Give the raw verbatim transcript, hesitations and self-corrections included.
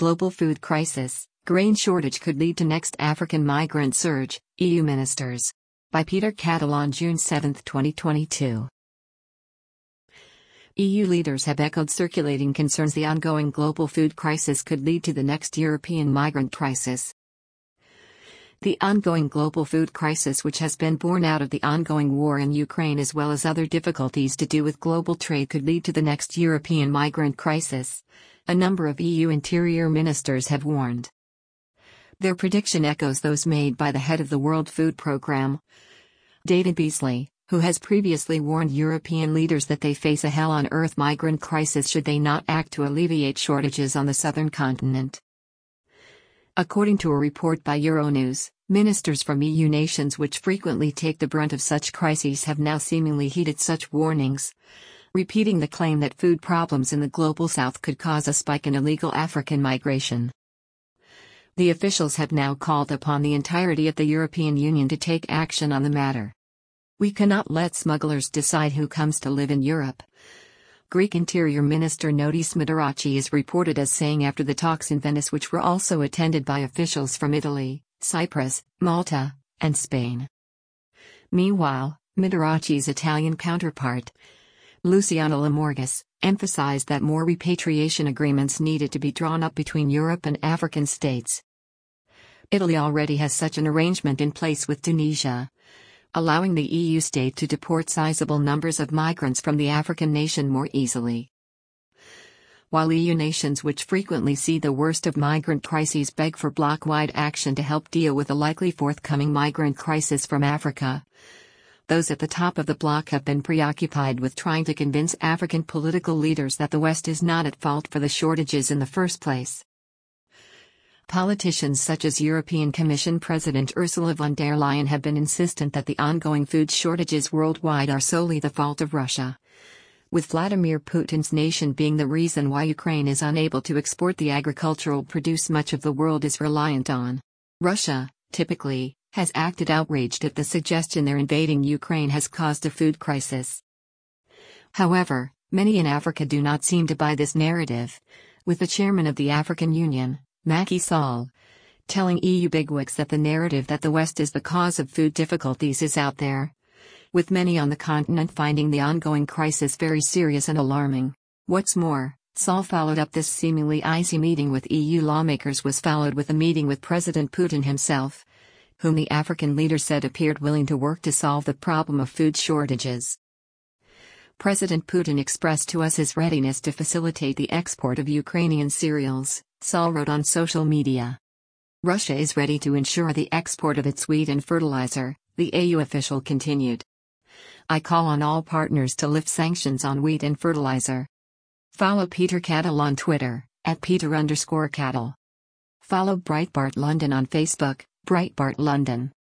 Global food crisis, grain shortage could lead to next African migrant surge, E U ministers. By Peter Catalon, June seventh, twenty twenty-two. E U leaders have echoed circulating concerns the ongoing global food crisis could lead to the next European migrant crisis. The ongoing global food crisis, which has been born out of the ongoing war in Ukraine as well as other difficulties to do with global trade, could lead to the next European migrant crisis, a number of E U interior ministers have warned. Their prediction echoes those made by the head of the World Food Programme, David Beasley, who has previously warned European leaders that they face a hell-on-earth migrant crisis should they not act to alleviate shortages on the southern continent. According to a report by Euronews, ministers from E U nations which frequently take the brunt of such crises have now seemingly heeded such warnings, repeating the claim that food problems in the global south could cause a spike in illegal African migration. The officials have now called upon the entirety of the European Union to take action on the matter. "We cannot let smugglers decide who comes to live in Europe," Greek Interior Minister Notis Metarakis is reported as saying after the talks in Venice, which were also attended by officials from Italy, Cyprus, Malta, and Spain. Meanwhile, Metarakis' Italian counterpart, Luciano Lamorgese, emphasized that more repatriation agreements needed to be drawn up between Europe and African states. Italy already has such an arrangement in place with Tunisia, allowing the E U state to deport sizable numbers of migrants from the African nation more easily. While E U nations which frequently see the worst of migrant crises beg for bloc-wide action to help deal with a likely forthcoming migrant crisis from Africa, those at the top of the bloc have been preoccupied with trying to convince African political leaders that the West is not at fault for the shortages in the first place. Politicians such as European Commission President Ursula von der Leyen have been insistent that the ongoing food shortages worldwide are solely the fault of Russia, with Vladimir Putin's nation being the reason why Ukraine is unable to export the agricultural produce much of the world is reliant on. Russia, typically, has acted outraged at the suggestion their invading Ukraine has caused a food crisis. However, many in Africa do not seem to buy this narrative, with the chairman of the African Union, Macky Sall, telling E U bigwigs that the narrative that the West is the cause of food difficulties is out there, with many on the continent finding the ongoing crisis very serious and alarming. What's more, Sall followed up this seemingly icy meeting with E U lawmakers was followed with a meeting with President Putin himself, whom the African leader said appeared willing to work to solve the problem of food shortages. President Putin expressed to us his readiness to facilitate the export of Ukrainian cereals, Sall wrote on social media. Russia is ready to ensure the export of its wheat and fertilizer, the E U official continued. I call on all partners to lift sanctions on wheat and fertilizer. Follow Peter Cattle on Twitter, at Peter underscore Cattle. Follow Breitbart London on Facebook, Breitbart London.